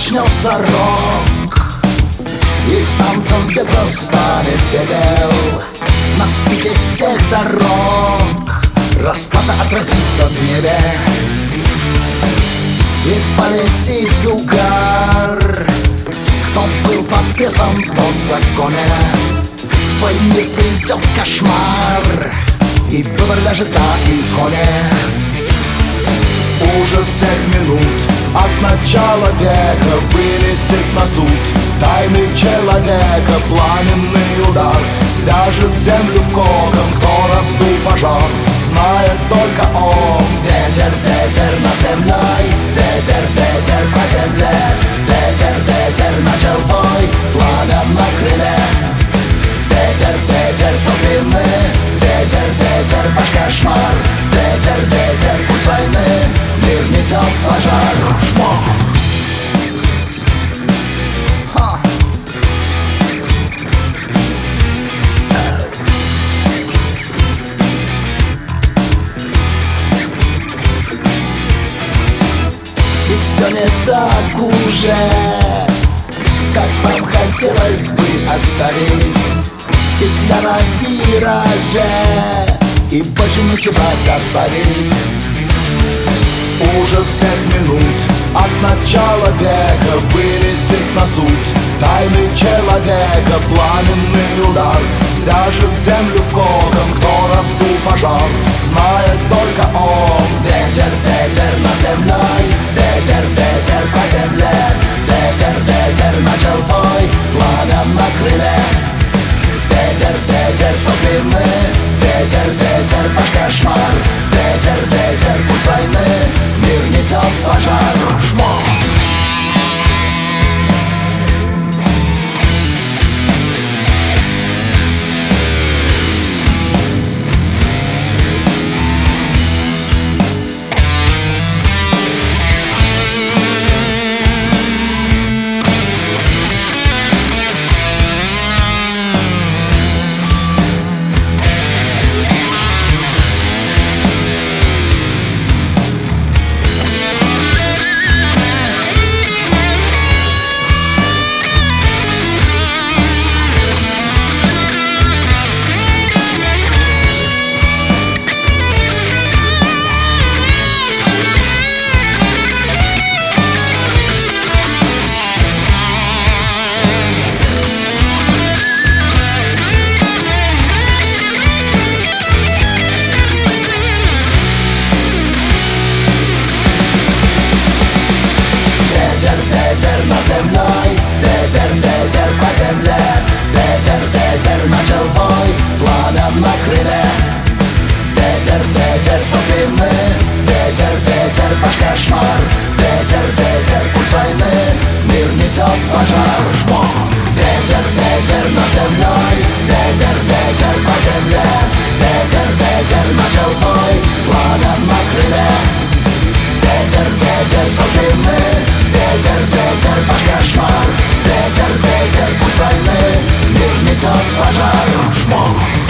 начнется рок, и танцем ветра станет пепел. На стыке всех дорог расплата отразится в небе, и полетит угар. Кто был под прессом, тот в законе. В твой мир придет кошмар, и выбор ляжет на иконе. Ужас всех минут от начала века вынесет на суд тайны человека. Пламенный удар свяжет землю в кокон. Кто раздул пожар, знает только он. Ветер, ветер над землей, ветер, ветер по земле. Ветер, ветер начал бой, пламя на крыле. Ветер, ветер по длины, ветер, ветер ваш кошмар. Ветер, ветер путь войны, мир несет пожар. Кошмар. И все не так уже, как вам хотелось бы оставить. Петля на вираже, и больше нечего добавить. Ужас всех минут от начала века вынесет на суд тайны человека. Пламенный удар свяжет землю в кокон. Кто раздул пожар, знает только он. Ветер, ветер над землей, ветер, ветер по земле. Ветер, ветер начал бой, пламя на крыле. Ветер, ветер по длины, ветер, ветер ваш кошмар. Ветер, ветер путь войны, мир несет пожар. Кошмар. Ветер, ветер по земле, ветер, ветер начал бой, пламя на крыле. Ветер, ветер по длины, ветер, ветер ваш кошмар. Ветер, ветер путь войны, мир несет пожар. Ветер, ветер над землей, ветер, ветер по земле. Ветер, ветер начал бой, пламя на крыле. Ветер, ветер по длины, ветер, ветер ваш кошмар. Ветер, ветер путь войны, мир несет пожар. Кошмар.